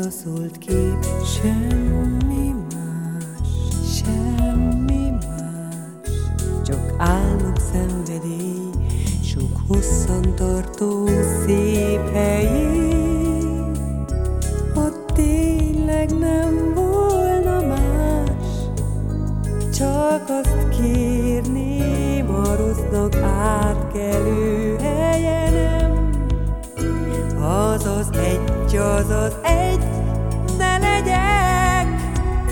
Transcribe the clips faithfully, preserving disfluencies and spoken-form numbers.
leszolt kép, semmi más, semmi más, csak álmok szenvedély, sok hosszan tartó szép helyén. Ott tényleg nem volna más, csak azt kérném a rossznak átkelő helyenem. Az az egy, az az egy, ne legyek.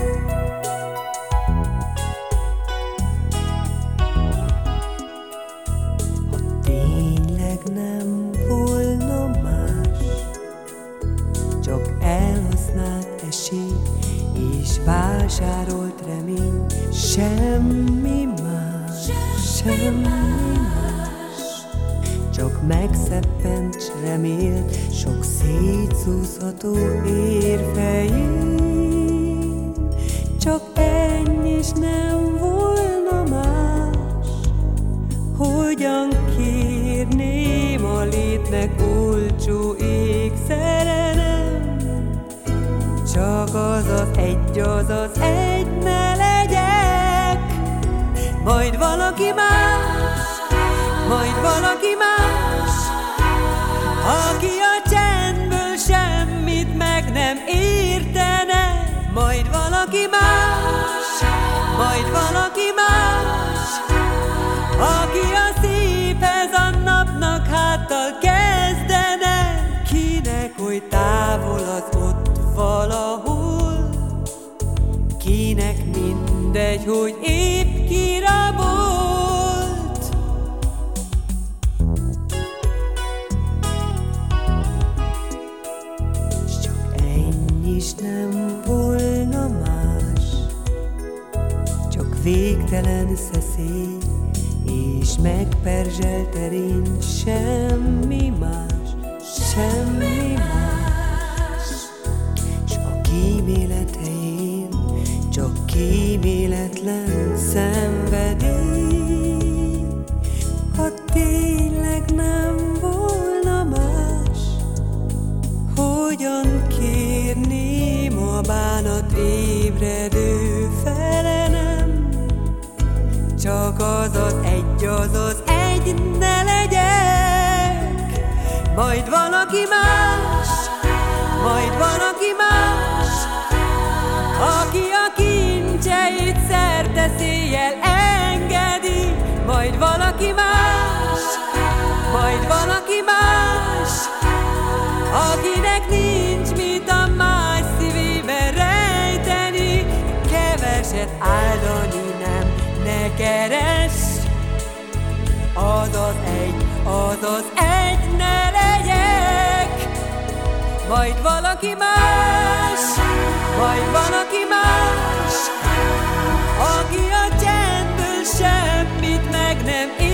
Ha tényleg nem volna más, csak elhasznált esély és vásárolt remény, semmi más, semmi más, csak megszeppent s remélt sok szétszúzható érfején. Csak ennyi s nem volna más, hogyan kérném a létnek olcsó ékszere nem. Csak az az egy, az az egy, ne legyek. Majd valaki más, majd valaki más, aki a csendből semmit meg nem értene. Majd valaki más, majd valaki más, aki a széphez a napnak háttal kezdene. Kinek oly távol az ott valahol, kinek mindegy, hogy épp kirabolt. S csak ennyi is nem volna más, csak végtelen szeszély és megperzselt erény, semmi más, semmi más. S a kímélet helyén csak kíméletlen szenvedély. Ha tényleg nem volna más, hogyan kérném a bánat ébredő felenem. Csak az az egy, az az egy, ne legyek. Majd valaki más, majd valaki más, aki a kincseit szerteszéjjel engedi. Majd valaki más, majd valaki más, akinek nincs mit a más szívébe rejteni. Keveset áldani nem, ne keress. Az az egy, az az egy, ne legyek. Majd valaki más, majd valaki más, aki a csendből semmit meg nem